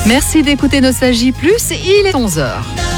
Merci d'écouter Nostalgie Plus, il est 11h.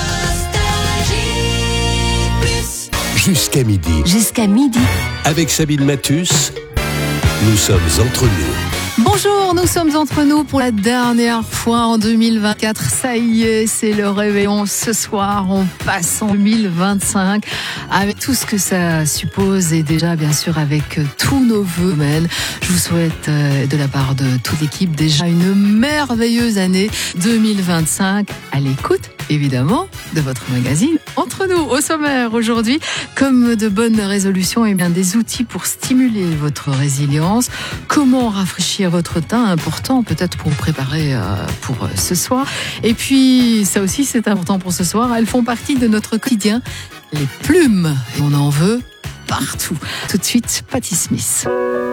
Jusqu'à midi. Jusqu'à midi. Avec Sabine Mathus, nous sommes entre nous. Bonjour, nous sommes entre nous pour la dernière fois en 2024. Ça y est, c'est le réveillon. Ce soir, on passe en 2025 avec tout ce que ça suppose et déjà, bien sûr, avec tous nos vœux. Je vous souhaite, de la part de toute l'équipe, déjà une merveilleuse année 2025 à l'écoute, évidemment, de votre magazine Entre nous. Au sommaire aujourd'hui, comme de bonnes résolutions, et bien des outils pour stimuler votre résilience. Comment rafraîchir votre teint, important peut-être pour vous préparer pour ce soir. Et puis, ça aussi c'est important pour ce soir, elles font partie de notre quotidien, les plumes. Et on en veut partout. Tout de suite, Patti Smith.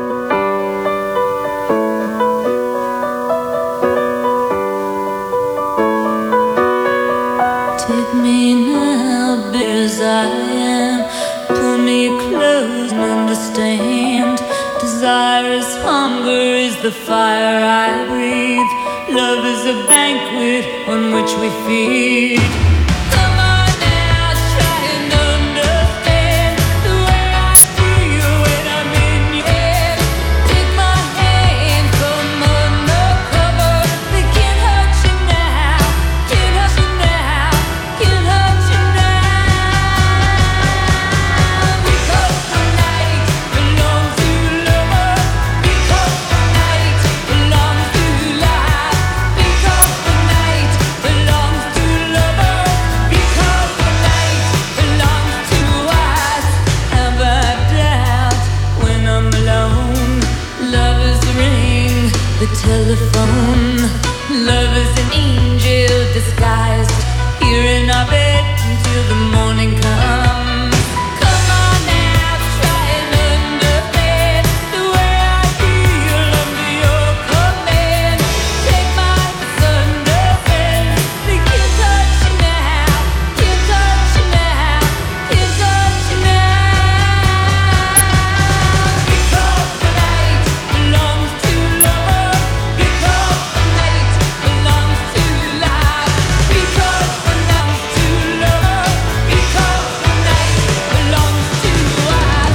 Take me now, big as I am. Pull me close and understand. Desire is hunger, is the fire I breathe. Love is a banquet on which we feed. Come on now, try and understand the way I feel when I'm in your head. Take my hand, come undercover. They can't hurt you now, can't hurt you now, can't hurt you now. Because the night belongs to lovers. Because the night belongs to life. Because the night belongs to lovers. Because the night belongs to us. Have I doubt when I'm alone? Love is the ring, the telephone. Love is an angel disguised here in our bed until the morning comes. Come on now, try and understand the way I feel under your command. Take my understand. They can't touch you now, can't touch you now, can't touch you now. Because the night belongs to lovers. Because the night belongs to life. Because the night to lovers. Because the night belongs to us.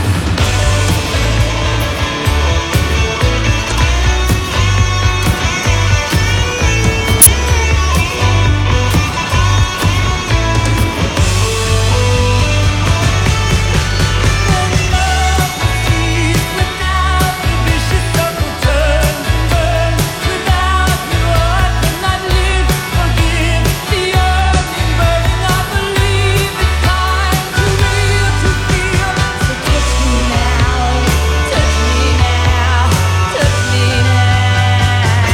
Without the vicious circle turns and burns. Without your heart cannot live. Forgive the yearning, burning. I believe it's time to real to feel. So touch me now, touch me now, touch me now.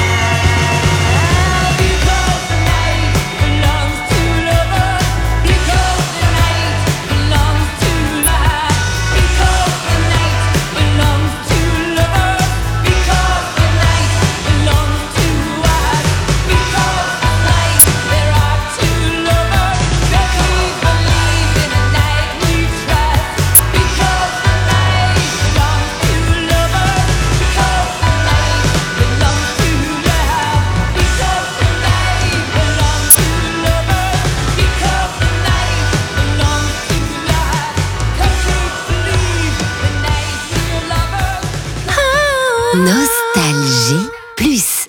Because the night belongs to lovers. Because the night belongs to life. Because the night belongs to lovers. Because the night belongs to us. Because the night there are two lovers. That we believe in a night we trust. Because the night belongs to lovers. Because the night belongs to love. Because the night belongs to lovers. Because the night belongs to life. 'Cause we believe the night we're lovers. Nostalgie plus.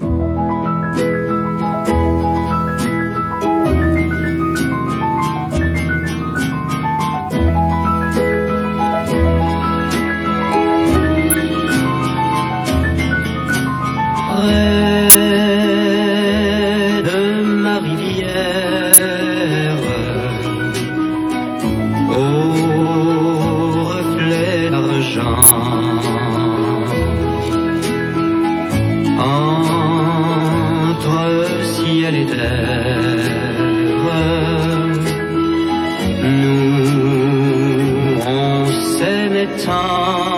Près de ma rivière, au reflet d'argent, entre ciel et terre, nous on s'aimait tant.